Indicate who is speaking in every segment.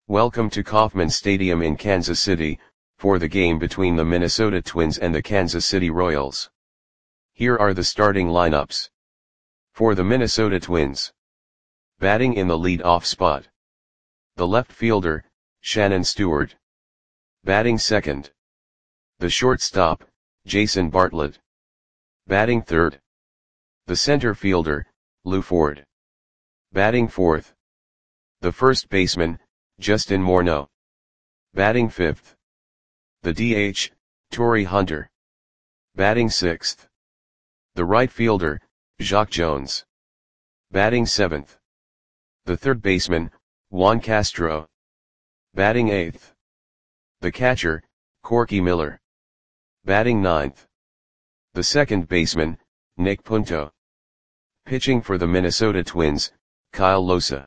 Speaker 1: Welcome to Kauffman Stadium in Kansas City, for the game between the Minnesota Twins and the Kansas City Royals. Here are the starting lineups. For the Minnesota Twins. Batting in the lead-off spot. The left fielder, Shannon Stewart. Batting second. The shortstop, Jason Bartlett. Batting third. The center fielder, Lew Ford. Batting fourth. The first baseman, Justin Morneau. Batting fifth. The DH, Torii Hunter. Batting sixth. The right fielder, Jacque Jones. Batting seventh. The third baseman, Juan Castro. Batting eighth. The catcher, Corky Miller. Batting ninth. The second baseman, Nick Punto. Pitching for the Minnesota Twins, Kyle Lohse.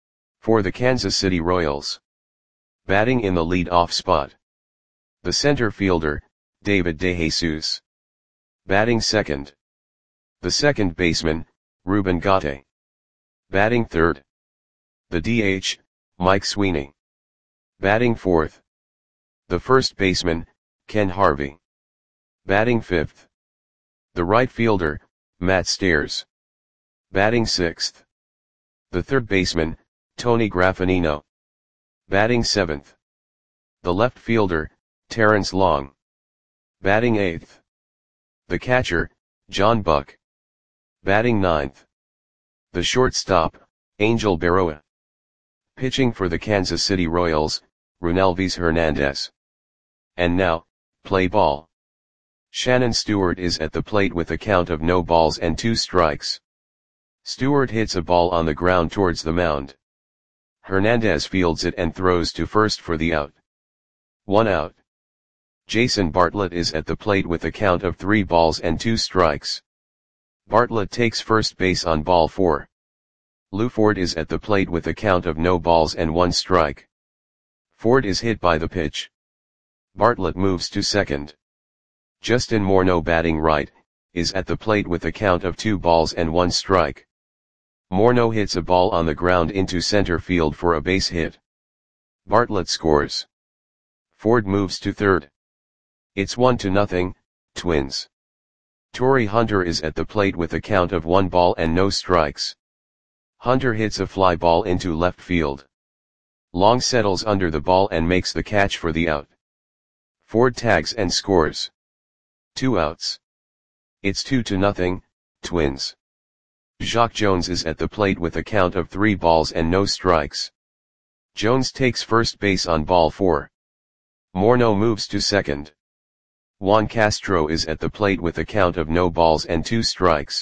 Speaker 1: For the Kansas City Royals. Batting in the lead-off spot. The center fielder, David DeJesus. Batting second. The second baseman, Ruben Gatti. Batting third. The DH, Mike Sweeney. Batting fourth. The first baseman, Ken Harvey. Batting fifth. The right fielder, Matt Stairs. Batting sixth. The third baseman, Tony Graffagnino. Batting seventh. The left fielder, Terrence Long. Batting eighth. The catcher, John Buck. Batting ninth. The shortstop, Angel Berroa. Pitching for the Kansas City Royals, Runelvis Hernandez. And now, play ball. Shannon Stewart is at the plate with a count of no balls and 2 strikes. Stewart hits a ball on the ground towards the mound. Hernandez fields it and throws to first for the out. 1 out. Jason Bartlett is at the plate with a count of 3 balls and 2 strikes. Bartlett takes first base on ball 4. Lew Ford is at the plate with a count of no balls and 1 strike. Ford is hit by the pitch. Bartlett moves to second. Justin Morneau, batting right, is at the plate with a count of 2 balls and 1 strike. Morneau hits a ball on the ground into center field for a base hit. Bartlett scores. Ford moves to third. It's 1-0, Twins. Torii Hunter is at the plate with a count of 1 ball and no strikes. Hunter hits a fly ball into left field. Long settles under the ball and makes the catch for the out. Ford tags and scores. 2 outs. It's 2-0, Twins. Jacque Jones is at the plate with a count of 3 balls and no strikes. Jones takes first base on ball 4. Morneau moves to second. Juan Castro is at the plate with a count of no balls and 2 strikes.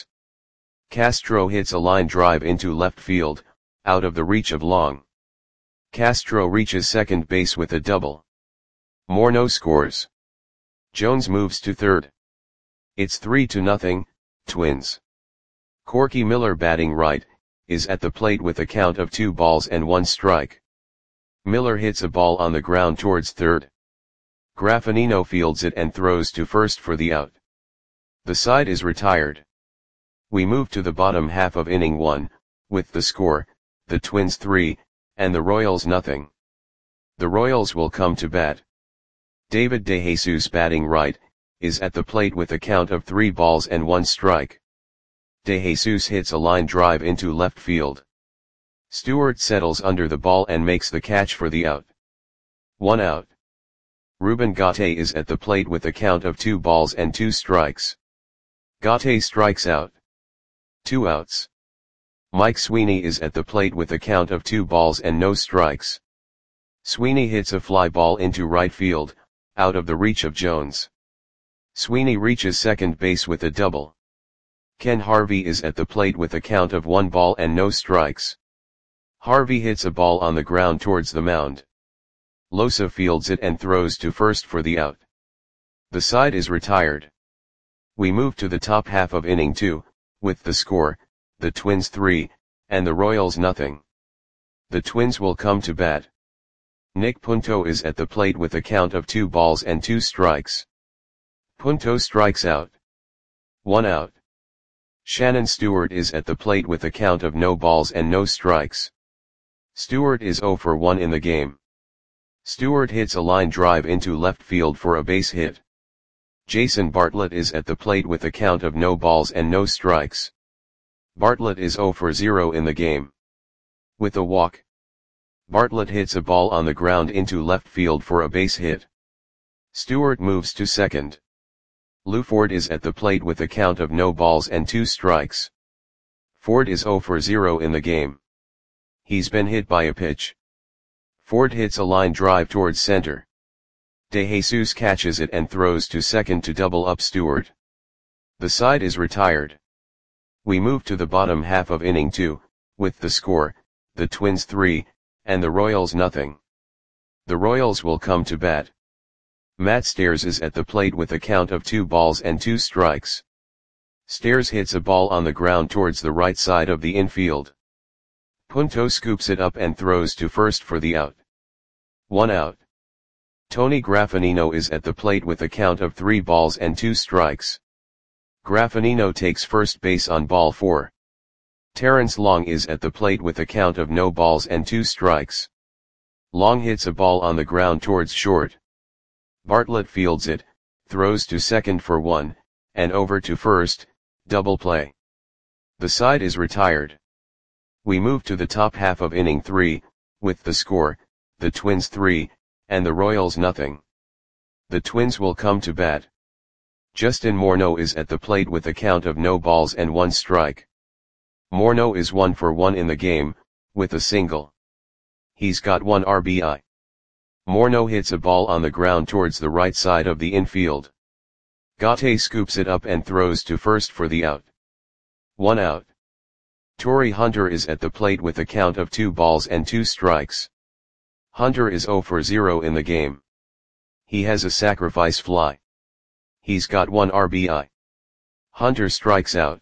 Speaker 1: Castro hits a line drive into left field, out of the reach of Long. Castro reaches second base with a double. Morneau scores. Jones moves to third. It's 3-0, Twins. Corky Miller, batting right, is at the plate with a count of 2 balls and 1 strike. Miller hits a ball on the ground towards third. Graffagnino fields it and throws to first for the out. The side is retired. We move to the bottom half of inning 1, with the score, the Twins 3, and the Royals 0. The Royals will come to bat. David DeJesus, batting right, is at the plate with a count of 3 balls and 1 strike. DeJesus hits a line drive into left field. Stewart settles under the ball and makes the catch for the out. 1 out. Ruben Gatti is at the plate with a count of 2 balls and 2 strikes. Gatti strikes out. 2 outs. Mike Sweeney is at the plate with a count of 2 balls and no strikes. Sweeney hits a fly ball into right field, out of the reach of Jones. Sweeney reaches second base with a double. Ken Harvey is at the plate with a count of 1 ball and no strikes. Harvey hits a ball on the ground towards the mound. Lohse fields it and throws to first for the out. The side is retired. We move to the top half of inning 2, with the score, the Twins 3, and the Royals 0. The Twins will come to bat. Nick Punto is at the plate with a count of 2 balls and 2 strikes. Punto strikes out. 1 out. Shannon Stewart is at the plate with a count of no balls and no strikes. Stewart is 0 for 1 in the game. Stewart hits a line drive into left field for a base hit. Jason Bartlett is at the plate with a count of no balls and no strikes. Bartlett is 0 for 0 in the game. With a walk, Bartlett hits a ball on the ground into left field for a base hit. Stewart moves to second. Lou Ford is at the plate with a count of no balls and 2 strikes. Ford is 0 for 0 in the game. He's been hit by a pitch. Ford hits a line drive towards center. De Jesus catches it and throws to second to double up Stewart. The side is retired. We move to the bottom half of inning 2, with the score, the Twins 3, and the Royals nothing. The Royals will come to bat. Matt Stairs is at the plate with a count of 2 balls and 2 strikes. Stairs hits a ball on the ground towards the right side of the infield. Punto scoops it up and throws to first for the out. 1 out. Tony Graffinino is at the plate with a count of 3 balls and 2 strikes. Graffinino takes first base on ball 4. Terrence Long is at the plate with a count of no balls and 2 strikes. Long hits a ball on the ground towards short. Bartlett fields it, throws to second for 1, and over to first, double play. The side is retired. We move to the top half of inning 3, with the score, the Twins 3, and the Royals nothing. The Twins will come to bat. Justin Morneau is at the plate with a count of no balls and 1 strike. Morneau is 1 for 1 in the game, with a single. He's got 1 RBI. Morneau hits a ball on the ground towards the right side of the infield. Gaute scoops it up and throws to first for the out. 1 out. Torrey Hunter is at the plate with a count of 2 balls and 2 strikes. Hunter is 0 for 0 in the game. He has a sacrifice fly. He's got 1 RBI. Hunter strikes out.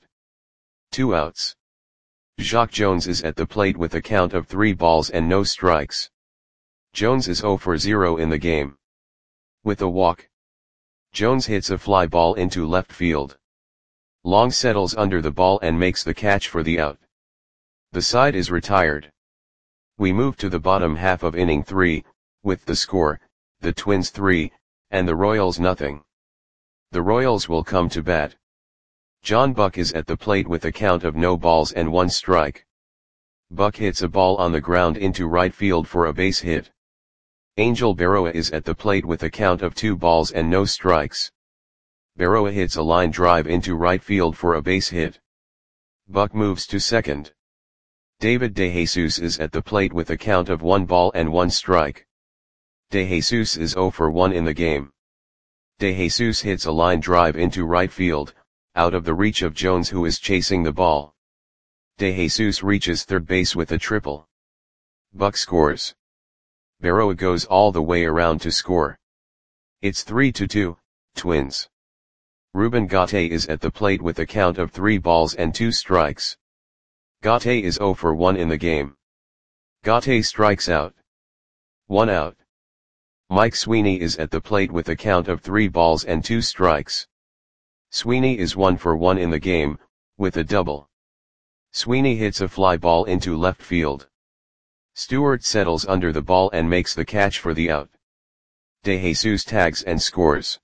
Speaker 1: 2 outs. Jacque Jones is at the plate with a count of 3 balls and no strikes. Jones is 0 for 0 in the game. With a walk, Jones hits a fly ball into left field. Long settles under the ball and makes the catch for the out. The side is retired. We move to the bottom half of inning 3, with the score, the Twins 3, and the Royals nothing. The Royals will come to bat. John Buck is at the plate with a count of no balls and 1 strike. Buck hits a ball on the ground into right field for a base hit. Angel Berroa is at the plate with a count of 2 balls and no strikes. Berroa hits a line drive into right field for a base hit. Buck moves to second. David DeJesus is at the plate with a count of 1 ball and 1 strike. DeJesus is 0 for 1 in the game. DeJesus hits a line drive into right field, out of the reach of Jones who is chasing the ball. DeJesus reaches third base with a triple. Buck scores. Berroa goes all the way around to score. It's 3-2, Twins. Ruben Gaute is at the plate with a count of 3 balls and 2 strikes. Gaute is 0 for 1 in the game. Gaute strikes out. 1 out. Mike Sweeney is at the plate with a count of 3 balls and 2 strikes. Sweeney is 1 for 1 in the game, with a double. Sweeney hits a fly ball into left field. Stewart settles under the ball and makes the catch for the out. DeJesus tags and scores.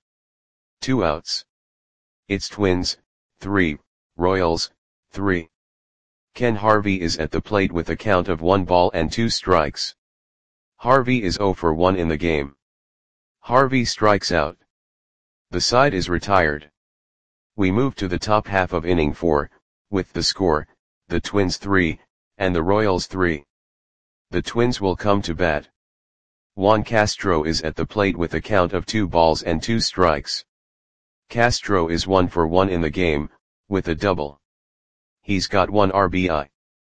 Speaker 1: 2 outs. It's Twins, 3, Royals, 3. Ken Harvey is at the plate with a count of 1 ball and 2 strikes. Harvey is 0 for 1 in the game. Harvey strikes out. The side is retired. We move to the top half of inning 4, with the score, the Twins 3, and the Royals 3. The Twins will come to bat. Juan Castro is at the plate with a count of 2 balls and 2 strikes. Castro is 1 for 1 in the game, with a double. He's got 1 RBI.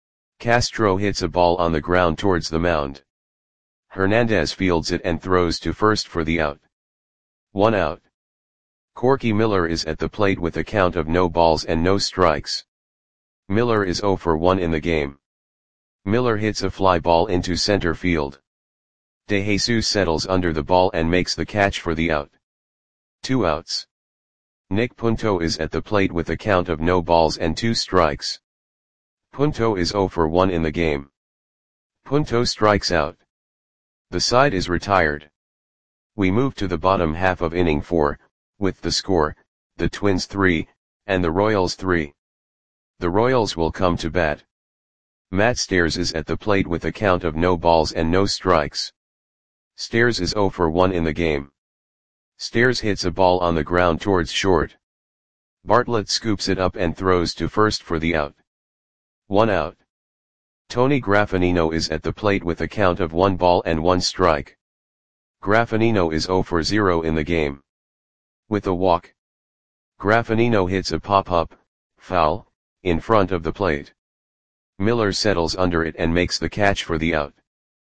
Speaker 1: Castro hits a ball on the ground towards the mound. Hernandez fields it and throws to first for the out. 1 out. Corky Miller is at the plate with a count of no balls and no strikes. Miller is 0 for 1 in the game. Miller hits a fly ball into center field. DeJesus settles under the ball and makes the catch for the out. 2 outs. Nick Punto is at the plate with a count of no balls and 2 strikes. Punto is 0 for 1 in the game. Punto strikes out. The side is retired. We move to the bottom half of inning 4, with the score, the Twins 3, and the Royals 3. The Royals will come to bat. Matt Stairs is at the plate with a count of no balls and no strikes. Stairs is 0 for 1 in the game. Stairs hits a ball on the ground towards short. Bartlett scoops it up and throws to first for the out. 1 out. Tony Graffanino is at the plate with a count of 1 ball and 1 strike. Graffanino is 0 for 0 in the game. With a walk, Graffanino hits a pop-up, foul, in front of the plate. Miller settles under it and makes the catch for the out.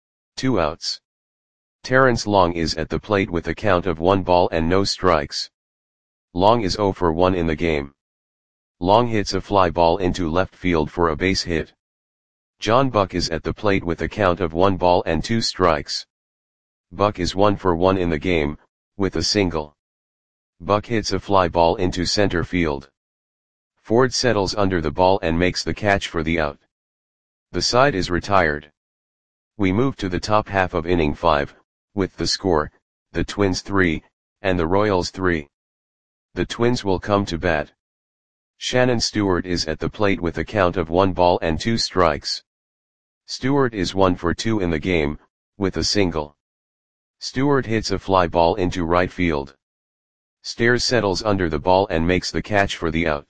Speaker 1: 2 outs. Terrence Long is at the plate with a count of 1 ball and no strikes. Long is 0 for 1 in the game. Long hits a fly ball into left field for a base hit. John Buck is at the plate with a count of 1 ball and 2 strikes. Buck is 1 for 1 in the game, with a single. Buck hits a fly ball into center field. Ford settles under the ball and makes the catch for the out. The side is retired. We move to the top half of inning 5, with the score, the Twins 3, and the Royals 3. The Twins will come to bat. Shannon Stewart is at the plate with a count of 1 ball and 2 strikes. Stewart is 1 for 2 in the game, with a single. Stewart hits a fly ball into right field. Stairs settles under the ball and makes the catch for the out.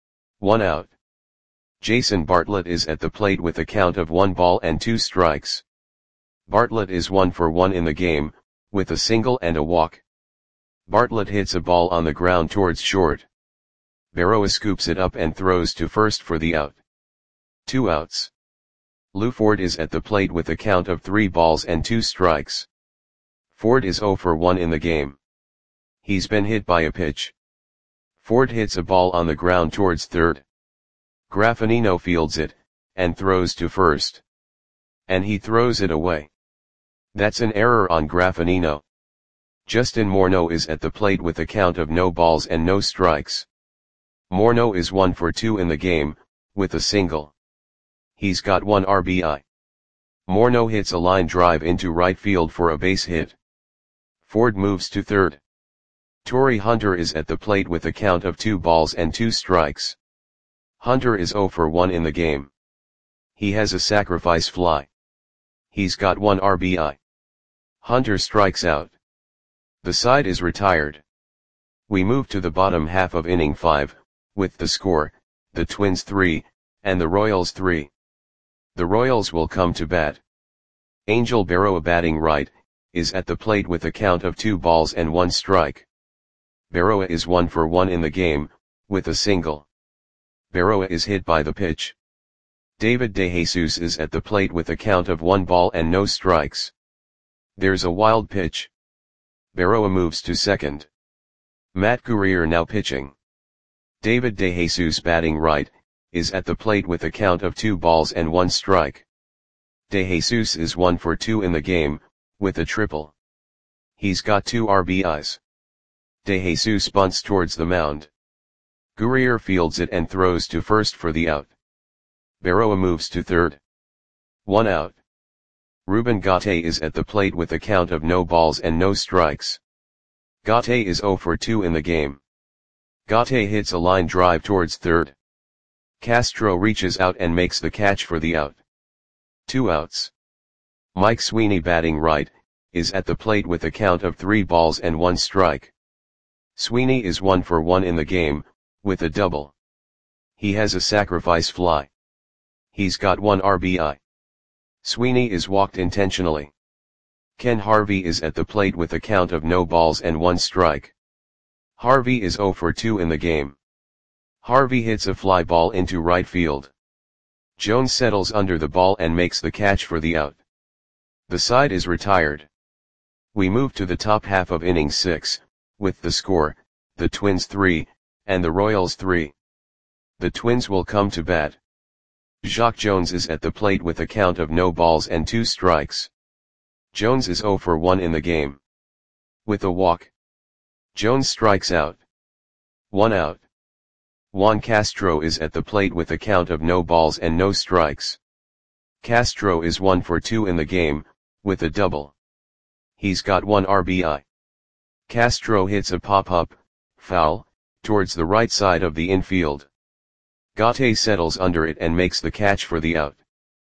Speaker 1: 1 out. Jason Bartlett is at the plate with a count of 1 ball and 2 strikes. Bartlett is 1 for 1 in the game, with a single and a walk. Bartlett hits a ball on the ground towards short. Berroa scoops it up and throws to first for the out. 2 outs. Lou Ford is at the plate with a count of 3 balls and 2 strikes. Ford is 0 for 1 in the game. He's been hit by a pitch. Ford hits a ball on the ground towards third. Graffanino fields it, and throws to first. And he throws it away. That's an error on Graffanino. Justin Morneau is at the plate with a count of no balls and no strikes. Morneau is 1 for 2 in the game, with a single. He's got 1 RBI. Morneau hits a line drive into right field for a base hit. Ford moves to third. Torrey Hunter is at the plate with a count of 2 balls and 2 strikes. Hunter is 0 for 1 in the game. He has a sacrifice fly. He's got 1 RBI. Hunter strikes out. The side is retired. We move to the bottom half of inning 5, with the score, the Twins 3, and the Royals 3. The Royals will come to bat. Angel Berroa batting right, is at the plate with a count of 2 balls and 1 strike. Berroa is 1 for 1 in the game, with a single. Berroa is hit by the pitch. David DeJesus is at the plate with a count of 1 ball and no strikes. There's a wild pitch. Berroa moves to second. Matt Guerrier now pitching. David DeJesus batting right, is at the plate with a count of 2 balls and 1 strike. DeJesus is 1 for 2 in the game, with a triple. He's got 2 RBIs. DeJesus bunts towards the mound. Guerrier fields it and throws to first for the out. Berroa moves to third. 1 out. Ruben Gatte is at the plate with a count of no balls and no strikes. Gatte is 0 for 2 in the game. Gatte hits a line drive towards third. Castro reaches out and makes the catch for the out. 2 outs. Mike Sweeney batting right, is at the plate with a count of 3 balls and 1 strike. Sweeney is 1 for 1 in the game, with a double. He has a sacrifice fly. He's got 1 RBI. Sweeney is walked intentionally. Ken Harvey is at the plate with a count of no balls and 1 strike. Harvey is 0 for 2 in the game. Harvey hits a fly ball into right field. Jones settles under the ball and makes the catch for the out. The side is retired. We move to the top half of inning 6, with the score, the Twins 3, and the Royals 3. The Twins will come to bat. Jacque Jones is at the plate with a count of no balls and 2 strikes. Jones is 0 for 1 in the game. With a walk, Jones strikes out. 1 out. Juan Castro is at the plate with a count of no balls and no strikes. Castro is 1 for 2 in the game, with a double. He's got 1 RBI. Castro hits a pop-up, foul, towards the right side of the infield. Gate settles under it and makes the catch for the out.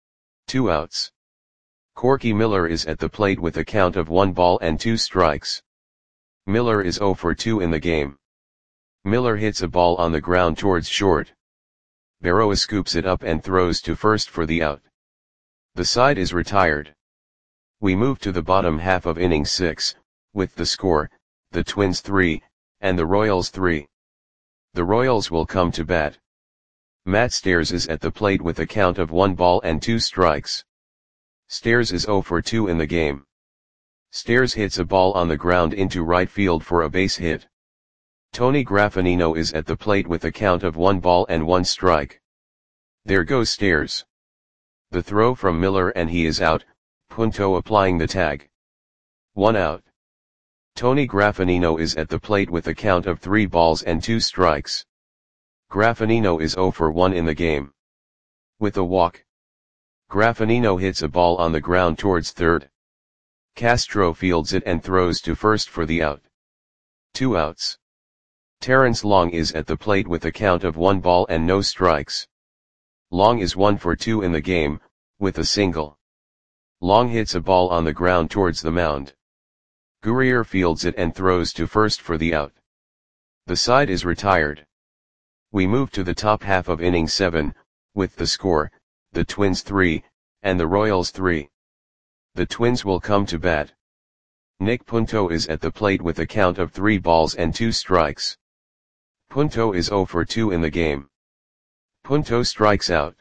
Speaker 1: 2 outs. Corky Miller is at the plate with a count of 1 ball and 2 strikes. Miller is 0 for 2 in the game. Miller hits a ball on the ground towards short. Berroa scoops it up and throws to first for the out. The side is retired. We move to the bottom half of inning 6, with the score, the Twins 3, and the Royals 3. The Royals will come to bat. Matt Stairs is at the plate with a count of 1 ball and 2 strikes. Stairs is 0 for 2 in the game. Stairs hits a ball on the ground into right field for a base hit. Tony Graffinino is at the plate with a count of 1 ball and 1 strike. There goes Stairs. The throw from Miller and he is out, Punto applying the tag. 1 out. Tony Graffinino is at the plate with a count of 3 balls and 2 strikes. Graffinino is 0 for 1 in the game. With a walk. Graffinino hits a ball on the ground towards third. Castro fields it and throws to first for the out. 2 outs. Terrence Long is at the plate with a count of 1 ball and no strikes. Long is 1 for 2 in the game, with a single. Long hits a ball on the ground towards the mound. Gurrier fields it and throws to first for the out. The side is retired. We move to the top half of inning 7, with the score, the Twins 3, and the Royals 3. The Twins will come to bat. Nick Punto is at the plate with a count of 3 balls and 2 strikes. Punto is 0 for 2 in the game. Punto strikes out.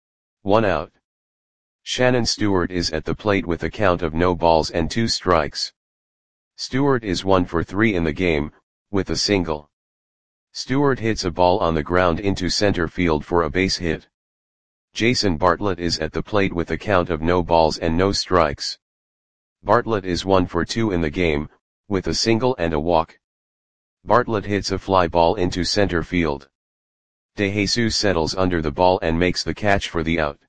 Speaker 1: 1 out. Shannon Stewart is at the plate with a count of no balls and 2 strikes. Stewart is 1 for 3 in the game, with a single. Stewart hits a ball on the ground into center field for a base hit. Jason Bartlett is at the plate with a count of no balls and no strikes. Bartlett is 1 for 2 in the game, with a single and a walk. Bartlett hits a fly ball into center field. De Jesus settles under the ball and makes the catch for the out.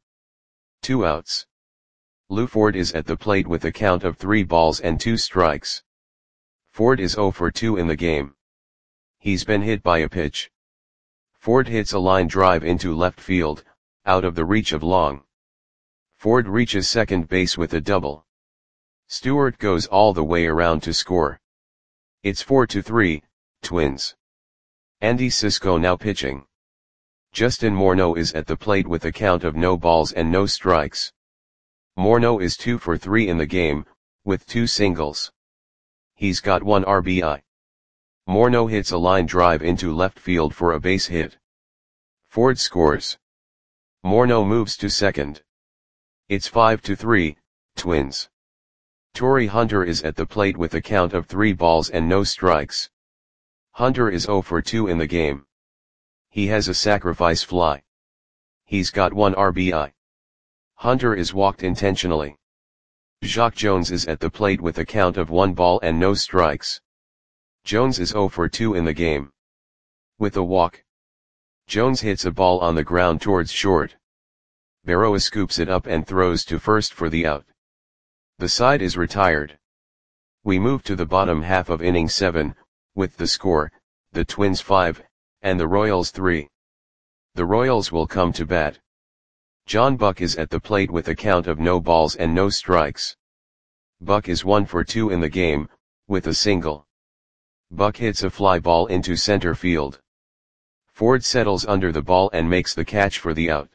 Speaker 1: 2 outs. Lou Ford is at the plate with a count of 3 balls and 2 strikes. Ford is 0 for 2 in the game. He's been hit by a pitch. Ford hits a line drive into left field, out of the reach of Long. Ford reaches second base with a double. Stewart goes all the way around to score. It's 4-3, Twins. Andy Cisco now pitching. Justin Morneau is at the plate with a count of no balls and no strikes. Morneau is 2 for 3 in the game, with 2 singles. He's got 1 RBI. Morneau hits a line drive into left field for a base hit. Ford scores. Morneau moves to second. It's 5-3, Twins. Torrey Hunter is at the plate with a count of 3 balls and no strikes. Hunter is 0 for 2 in the game. He has a sacrifice fly. He's got 1 RBI. Hunter is walked intentionally. Jacque Jones is at the plate with a count of 1 ball and no strikes. Jones is 0 for 2 in the game. With a walk. Jones hits a ball on the ground towards short. Berroa scoops it up and throws to first for the out. The side is retired. We move to the bottom half of inning 7, with the score, the Twins 5, and the Royals 3. The Royals will come to bat. John Buck is at the plate with a count of no balls and no strikes. Buck is 1 for 2 in the game, with a single. Buck hits a fly ball into center field. Ford settles under the ball and makes the catch for the out.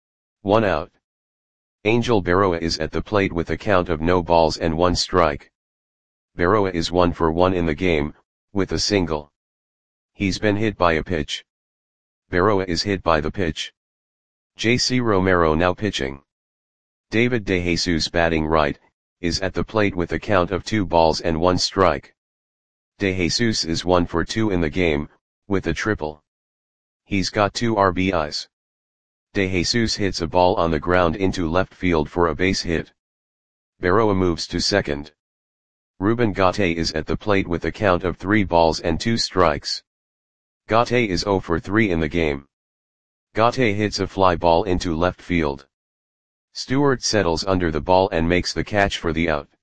Speaker 1: 1 out. Angel Berroa is at the plate with a count of no balls and 1 strike. Berroa is 1 for 1 in the game, with a single. He's been hit by a pitch. Berroa is hit by the pitch. J.C. Romero now pitching. David De Jesus batting right, is at the plate with a count of 2 balls and 1 strike. De Jesus is 1 for 2 in the game, with a triple. He's got 2 RBIs. De Jesus hits a ball on the ground into left field for a base hit. Berroa moves to second. Ruben Gate is at the plate with a count of 3 balls and 2 strikes. Gate is 0 for 3 in the game. Gate hits a fly ball into left field. Stewart settles under the ball and makes the catch for the out.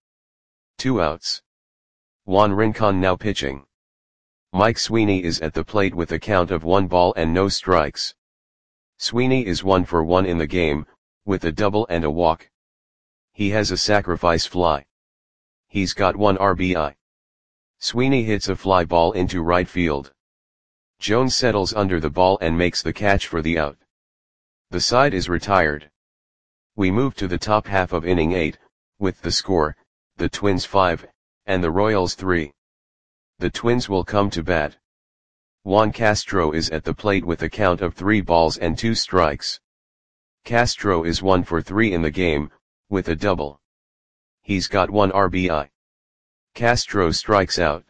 Speaker 1: 2 outs. Juan Rincon now pitching. Mike Sweeney is at the plate with a count of 1 ball and no strikes. Sweeney is 1 for 1 in the game, with a double and a walk. He has a sacrifice fly. He's got 1 RBI. Sweeney hits a fly ball into right field. Jones settles under the ball and makes the catch for the out. The side is retired. We move to the top half of inning 8, with the score, the Twins 5, and the Royals 3. The Twins will come to bat. Juan Castro is at the plate with a count of 3 balls and 2 strikes. Castro is 1 for 3 in the game, with a double. He's got 1 RBI. Castro strikes out.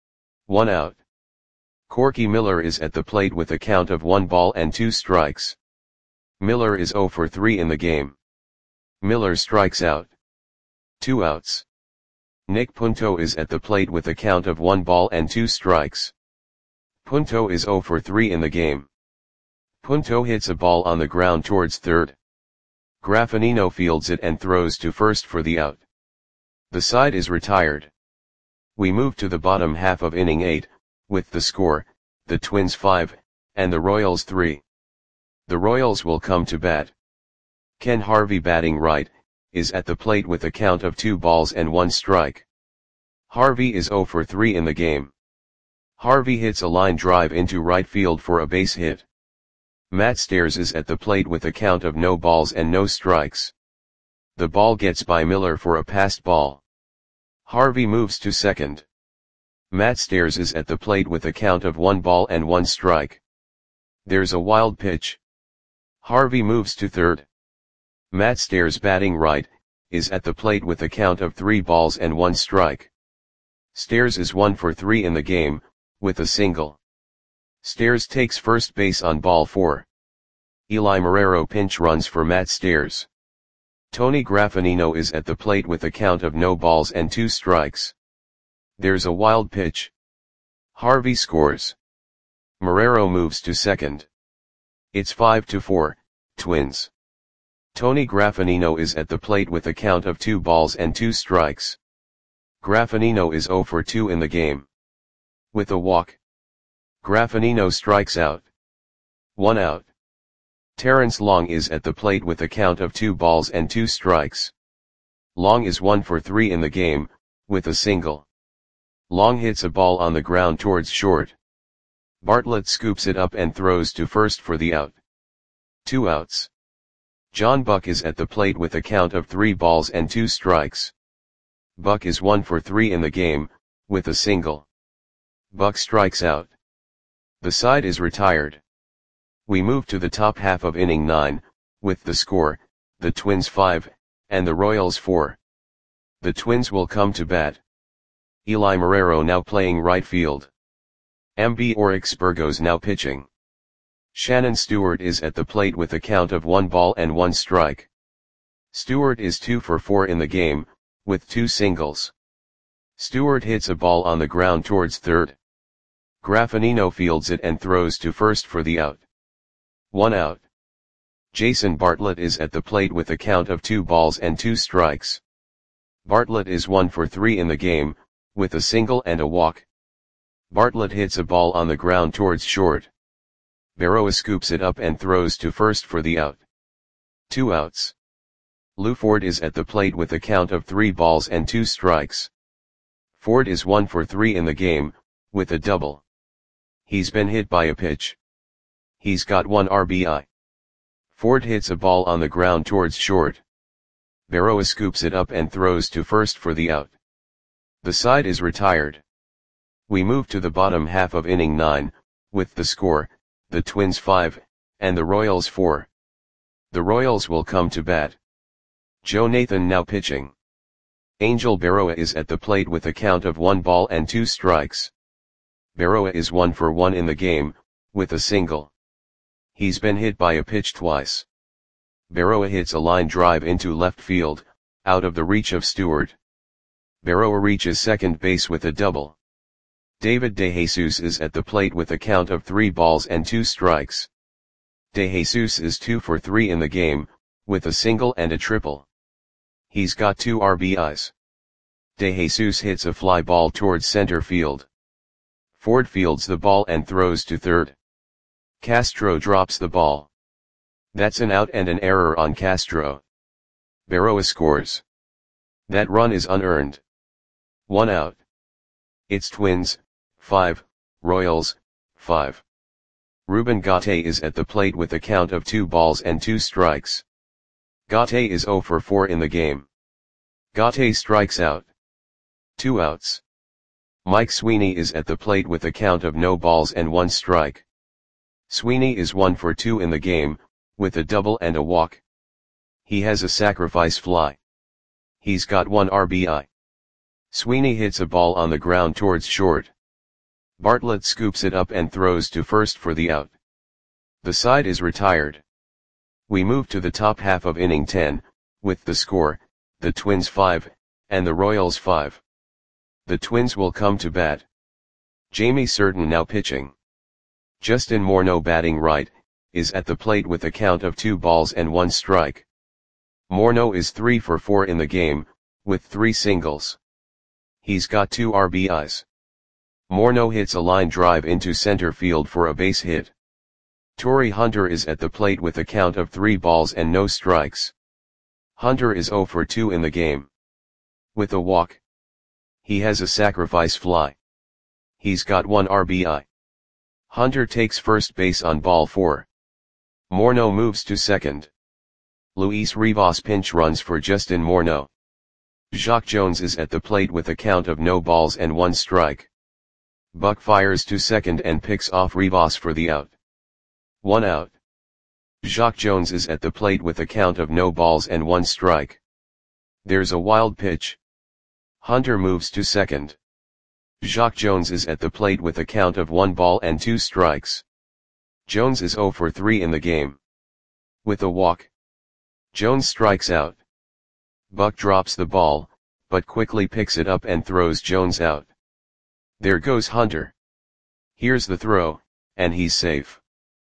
Speaker 1: 1 out. Corky Miller is at the plate with a count of 1 ball and 2 strikes. Miller is 0 for 3 in the game. Miller strikes out. 2 outs. Nick Punto is at the plate with a count of 1 ball and 2 strikes. Punto is 0 for 3 in the game. Punto hits a ball on the ground towards third. Graffinino fields it and throws to first for the out. The side is retired. We move to the bottom half of inning 8, with the score, the Twins 5, and the Royals 3. The Royals will come to bat. Ken Harvey batting right, is at the plate with a count of 2 balls and 1 strike. Harvey is 0 for 3 in the game. Harvey hits a line drive into right field for a base hit. Matt Stairs is at the plate with a count of no balls and no strikes. The ball gets by Miller for a passed ball. Harvey moves to second. Matt Stairs is at the plate with a count of 1 ball and 1 strike. There's a wild pitch. Harvey moves to third. Matt Stairs batting right, is at the plate with a count of 3 balls and 1 strike. Stairs is 1 for 3 in the game, with a single. Stairs takes first base on ball 4. Eli Marrero pinch runs for Matt Stairs. Tony Graffinino is at the plate with a count of no balls and 2 strikes. There's a wild pitch. Harvey scores. Marrero moves to second. It's 5-4, Twins. Tony Graffinino is at the plate with a count of 2 balls and 2 strikes. Graffinino is 0 for 2 in the game. With a walk. Graffinino strikes out. 1 out. Terrence Long is at the plate with a count of 2 balls and 2 strikes. Long is 1 for 3 in the game, with a single. Long hits a ball on the ground towards short. Bartlett scoops it up and throws to first for the out. 2 outs. John Buck is at the plate with a count of 3 balls and 2 strikes. Buck is 1 for 3 in the game, with a single. Buck strikes out. The side is retired. We move to the top half of inning 9, with the score, the Twins 5, and the Royals 4. The Twins will come to bat. Eli Marrero now playing right field. MB Oryx Burgos now pitching. Shannon Stewart is at the plate with a count of 1 ball and 1 strike. Stewart is 2 for 4 in the game, with 2 singles. Stewart hits a ball on the ground towards third. Graffinino fields it and throws to first for the out. 1 out. Jason Bartlett is at the plate with a count of 2 balls and 2 strikes. Bartlett is 1 for 3 in the game, with a single and a walk. Bartlett hits a ball on the ground towards short. Berroa scoops it up and throws to first for the out. 2 outs. Lou Ford is at the plate with a count of 3 balls and 2 strikes. Ford is 1 for 3 in the game, with a double. He's been hit by a pitch. He's got 1 RBI. Ford hits a ball on the ground towards short. Berroa scoops it up and throws to first for the out. The side is retired. We move to the bottom half of inning 9, with the score, the Twins 5, and the Royals 4. The Royals will come to bat. Joe Nathan now pitching. Angel Berroa is at the plate with a count of 1 ball and 2 strikes. Berroa is 1 for 1 in the game, with a single. He's been hit by a pitch twice. Berroa hits a line drive into left field, out of the reach of Stewart. Berroa reaches second base with a double. David DeJesus is at the plate with a count of 3 balls and 2 strikes. DeJesus is 2 for 3 in the game, with a single and a triple. He's got 2 RBIs. De Jesus hits a fly ball towards center field. Ford fields the ball and throws to third. Castro drops the ball. That's an out and an error on Castro. Berroa scores. That run is unearned. 1 out. It's Twins, 5, Royals, 5. Ruben Gate is at the plate with a count of 2 balls and 2 strikes. Gate is 0 for 4 in the game. Gate strikes out. 2 outs. Mike Sweeney is at the plate with a count of no balls and 1 strike. Sweeney is 1 for 2 in the game, with a double and a walk. He has a sacrifice fly. He's got 1 RBI. Sweeney hits a ball on the ground towards short. Bartlett scoops it up and throws to first for the out. The side is retired. We move to the top half of inning 10, with the score, the Twins 5, and the Royals 5. The Twins will come to bat. Jamie Certain now pitching. Justin Morneau batting right, is at the plate with a count of 2 balls and 1 strike. Morneau is 3 for 4 in the game, with 3 singles. He's got 2 RBIs. Morneau hits a line drive into center field for a base hit. Torrey Hunter is at the plate with a count of 3 balls and no strikes. Hunter is 0 for 2 in the game. With a walk. He has a sacrifice fly. He's got 1 RBI. Hunter takes first base on ball 4. Morneau moves to second. Luis Rivas pinch runs for Justin Morneau. Jacque Jones is at the plate with a count of no balls and 1 strike. Buck fires to second and picks off Rivas for the out. 1 out. Jacque Jones is at the plate with a count of no balls and 1 strike. There's a wild pitch. Hunter moves to second. Jacque Jones is at the plate with a count of 1 ball and 2 strikes. Jones is 0 for 3 in the game. With a walk. Jones strikes out. Buck drops the ball, but quickly picks it up and throws Jones out. There goes Hunter. Here's the throw, and he's safe.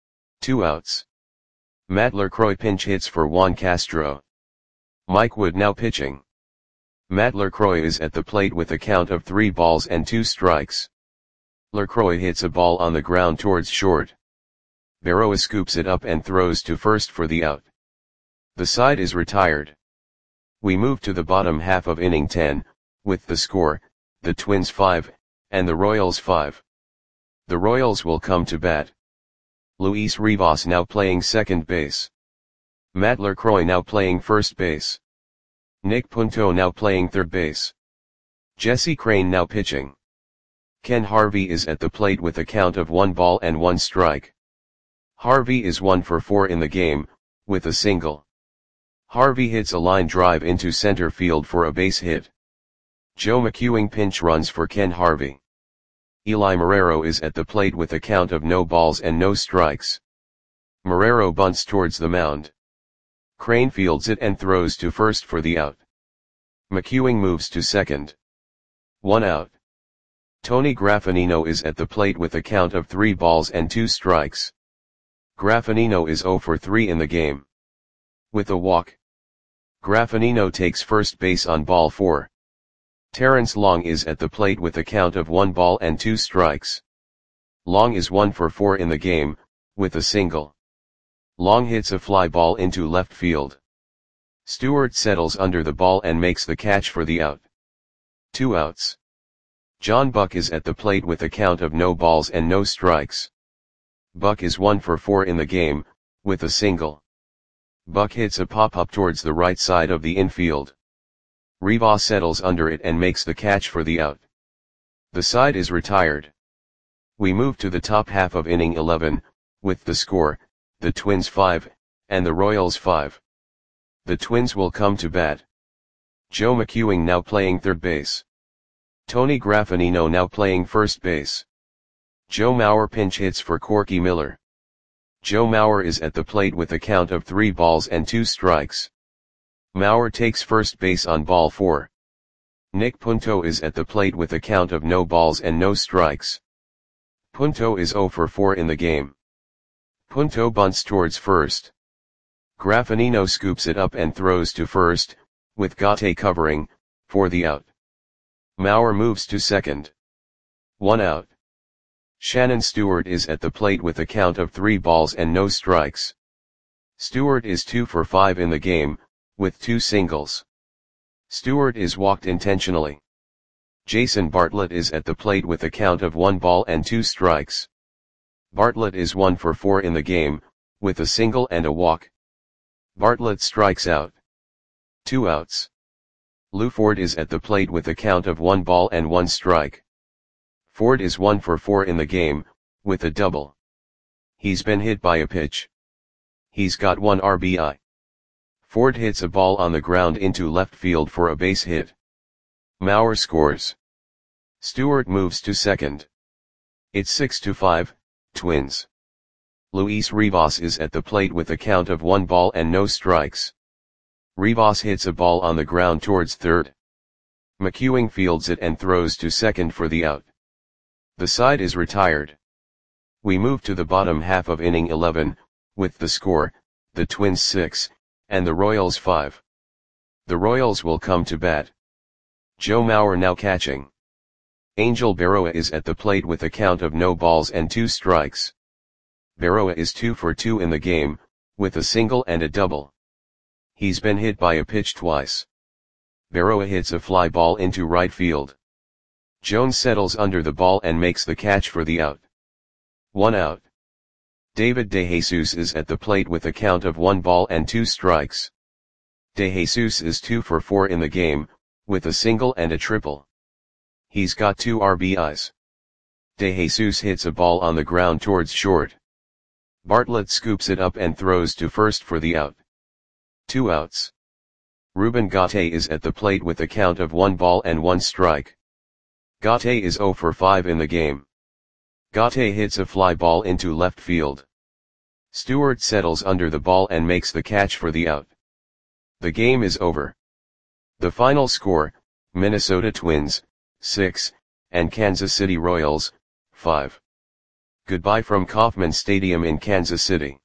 Speaker 1: 2 outs. Matt LaCroix pinch hits for Juan Castro. Mike Wood now pitching. Matt LaCroix is at the plate with a count of 3 balls and 2 strikes. LaCroix hits a ball on the ground towards short. Berroa scoops it up and throws to first for the out. The side is retired. We move to the bottom half of inning 10, with the score, the Twins 5, and the Royals 5. The Royals will come to bat. Luis Rivas now playing second base. Matt LaCroix now playing first base. Nick Punto now playing third base. Jesse Crain now pitching. Ken Harvey is at the plate with a count of 1 ball and 1 strike. Harvey is 1 for 4 in the game, with a single. Harvey hits a line drive into center field for a base hit. Joe McEwing pinch runs for Ken Harvey. Eli Marrero is at the plate with a count of no balls and no strikes. Marrero bunts towards the mound. Crain fields it and throws to first for the out. McEwing moves to second. 1 out. Tony Graffinino is at the plate with a count of 3 balls and 2 strikes. Graffinino is 0 for 3 in the game. With a walk. Graffinino takes first base on ball 4. Terrence Long is at the plate with a count of 1 ball and 2 strikes. Long is 1 for 4 in the game, with a single. Long hits a fly ball into left field. Stewart settles under the ball and makes the catch for the out. 2 outs. John Buck is at the plate with a count of no balls and no strikes. Buck is 1 for 4 in the game, with a single. Buck hits a pop-up towards the right side of the infield. Rivas settles under it and makes the catch for the out. The side is retired. We move to the top half of inning 11, with the score, the Twins 5, and the Royals 5. The Twins will come to bat. Joe McEwing now playing third base. Tony Graffinino now playing first base. Joe Mauer pinch hits for Corky Miller. Joe Mauer is at the plate with a count of 3 balls and 2 strikes. Mauer takes first base on ball 4. Nick Punto is at the plate with a count of no balls and no strikes. Punto is 0 for 4 in the game. Punto bunts towards first. Graffinino scoops it up and throws to first, with Gatte covering, for the out. Maurer moves to second. 1 out. Shannon Stewart is at the plate with a count of 3 balls and no strikes. Stewart is 2 for 5 in the game, with 2 singles. Stewart is walked intentionally. Jason Bartlett is at the plate with a count of 1 ball and 2 strikes. Bartlett is 1 for 4 in the game, with a single and a walk. Bartlett strikes out. 2 outs. Lou Ford is at the plate with a count of 1 ball and 1 strike. Ford is 1 for 4 in the game, with a double. He's been hit by a pitch. He's got 1 RBI. Ford hits a ball on the ground into left field for a base hit. Maurer scores. Stewart moves to second. It's 6-5, Twins. Luis Rivas is at the plate with a count of 1 ball and no strikes. Rivas hits a ball on the ground towards third. McEwing fields it and throws to second for the out. The side is retired. We move to the bottom half of inning 11, with the score, the Twins 6, and the Royals 5. The Royals will come to bat. Joe Mauer now catching. Angel Berroa is at the plate with a count of no balls and 2 strikes. Berroa is 2 for 2 in the game, with a single and a double. He's been hit by a pitch twice. Berroa hits a fly ball into right field. Jones settles under the ball and makes the catch for the out. 1 out. David DeJesus is at the plate with a count of 1 ball and 2 strikes. DeJesus is 2 for 4 in the game, with a single and a triple. He's got 2 RBIs. DeJesus hits a ball on the ground towards short. Bartlett scoops it up and throws to first for the out. 2 outs. Ruben Gatte is at the plate with a count of 1 ball and 1 strike. Gatte is 0 for 5 in the game. Gatte hits a fly ball into left field. Stewart settles under the ball and makes the catch for the out. The game is over. The final score, Minnesota Twins, 6, and Kansas City Royals, 5. Goodbye from Kauffman Stadium in Kansas City.